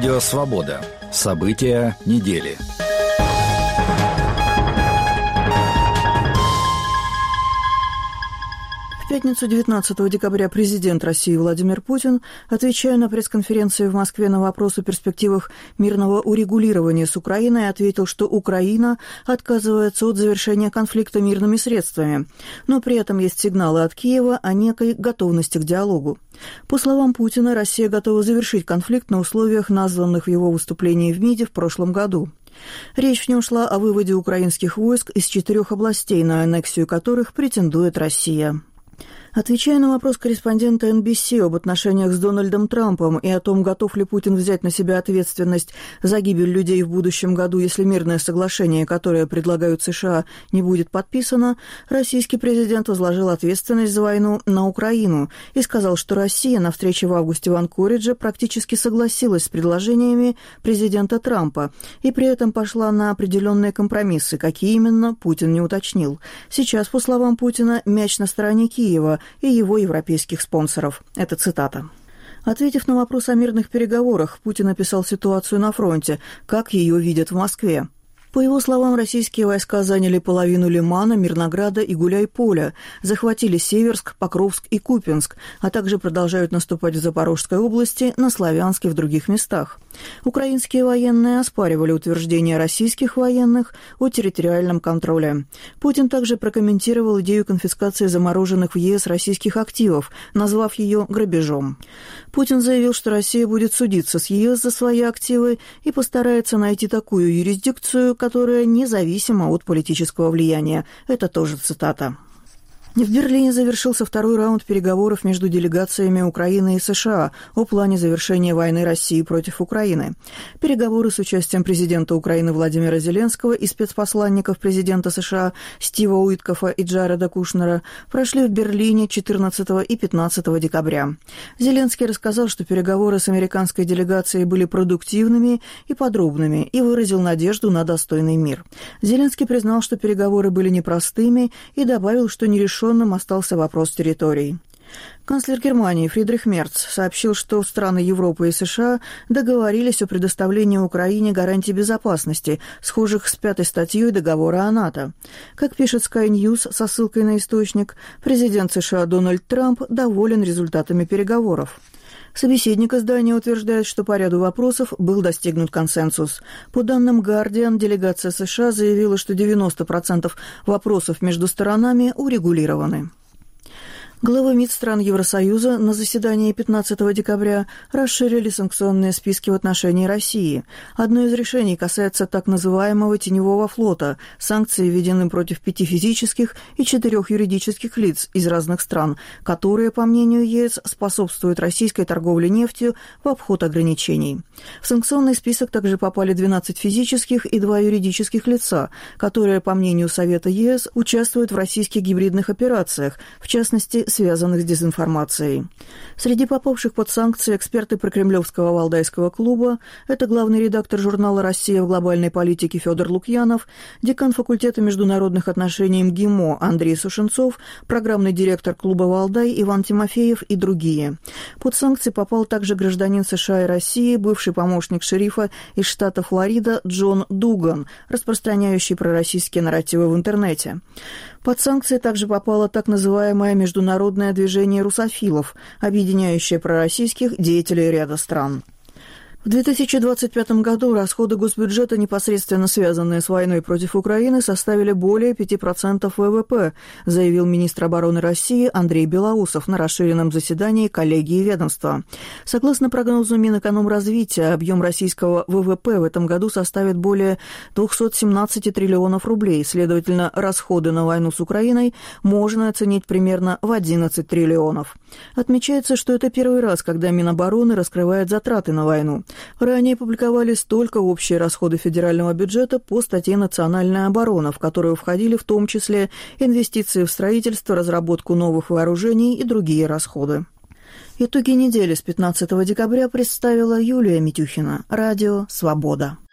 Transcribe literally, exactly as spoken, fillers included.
Радио «Свобода». События недели. В пятницу девятнадцатого декабря президент России Владимир Путин, отвечая на пресс-конференции в Москве на вопрос о перспективах мирного урегулирования с Украиной, ответил, что Украина отказывается от завершения конфликта мирными средствами, но при этом есть сигналы от Киева о некой готовности к диалогу. По словам Путина, Россия готова завершить конфликт на условиях, названных в его выступлении в МИДе в прошлом году. Речь в нем шла о выводе украинских войск из четырех областей, на аннексию которых претендует Россия. Отвечая на вопрос корреспондента эн би си об отношениях с Дональдом Трампом и о том, готов ли Путин взять на себя ответственность за гибель людей в будущем году, если мирное соглашение, которое предлагают США, не будет подписано, российский президент возложил ответственность за войну на Украину и сказал, что Россия на встрече в августе в Анкоридже практически согласилась с предложениями президента Трампа и при этом пошла на определенные компромиссы. Какие именно, Путин не уточнил. Сейчас, по словам Путина, мяч на стороне Киева и его европейских спонсоров. Это цитата. Ответив на вопрос о мирных переговорах, Путин описал ситуацию на фронте, как ее видят в Москве. По его словам, российские войска заняли половину Лимана, Мирнограда и Гуляйполя, захватили Северск, Покровск и Купянск, а также продолжают наступать в Запорожской области, на Славянске и в других местах. Украинские военные оспаривали утверждения российских военных о территориальном контроле. Путин также прокомментировал идею конфискации замороженных в ЕС российских активов, назвав ее грабежом. Путин заявил, что Россия будет судиться с ЕС за свои активы и постарается найти такую юрисдикцию, которая независима от политического влияния. Это тоже цитата. В Берлине завершился второй раунд переговоров между делегациями Украины и США о плане завершения войны России против Украины. Переговоры с участием президента Украины Владимира Зеленского и спецпосланников президента США Стива Уиткофа и Джареда Кушнера прошли в Берлине четырнадцатого и пятнадцатого декабря. Зеленский рассказал, что переговоры с американской делегацией были продуктивными и подробными и выразил надежду на достойный мир. Зеленский признал, что переговоры были непростыми и добавил, что нерешенным остался вопрос территорий. Канцлер Германии Фридрих Мерц сообщил, что страны Европы и США договорились о предоставлении Украине гарантий безопасности, схожих с пятой статьей договора о НАТО. Как пишет Sky News со ссылкой на источник, президент США Дональд Трамп доволен результатами переговоров. Собеседник издания утверждает, что по ряду вопросов был достигнут консенсус. По данным Guardian, делегация США заявила, что девяносто процентов вопросов между сторонами урегулированы. Главы МИД стран Евросоюза на заседании пятнадцатого декабря расширили санкционные списки в отношении России. Одно из решений касается так называемого теневого флота. Санкции введены против пяти физических и четырех юридических лиц из разных стран, которые, по мнению ЕС, способствуют российской торговле нефтью в обход ограничений. В санкционный список также попали двенадцать физических и два юридических лица, которые, по мнению Совета ЕС, участвуют в российских гибридных операциях, в частности, связанных с дезинформацией. Среди попавших под санкции эксперты прокремлевского Валдайского клуба — это главный редактор журнала «Россия в глобальной политике» Федор Лукьянов, декан факультета международных отношений МГИМО Андрей Сушенцов, программный директор клуба «Валдай» Иван Тимофеев и другие. Под санкции попал также гражданин США и России, бывший помощник шерифа из штата Флорида Джон Дуган, распространяющий пророссийские нарративы в интернете. Под санкции также попало так называемое международное движение русофилов, объединяющее пророссийских деятелей ряда стран. В две тысячи двадцать пятом году расходы госбюджета, непосредственно связанные с войной против Украины, составили более пяти процентов ВВП, заявил министр обороны России Андрей Белоусов на расширенном заседании коллегии ведомства. Согласно прогнозу Минэкономразвития, объем российского ВВП в этом году составит более двухсот семнадцати триллионов рублей. Следовательно, расходы на войну с Украиной можно оценить примерно в одиннадцать триллионов. Отмечается, что это первый раз, когда Минобороны раскрывает затраты на войну. Ранее публиковались только общие расходы федерального бюджета по статье «Национальная оборона», в которую входили в том числе инвестиции в строительство, разработку новых вооружений и другие расходы. Итоги недели с пятнадцатого декабря представила Юлия Митюхина. Радио «Свобода».